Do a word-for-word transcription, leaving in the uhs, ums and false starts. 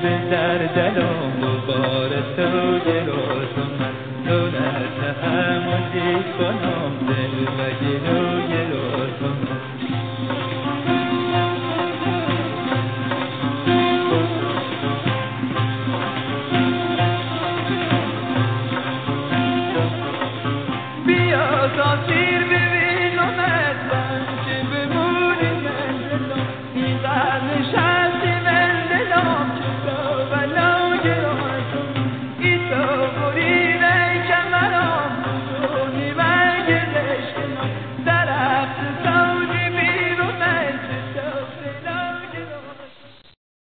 دل در دلم دوباره تو جلوتم دولت تحملی کنم دل و گلو گلوتم بیا تا سیر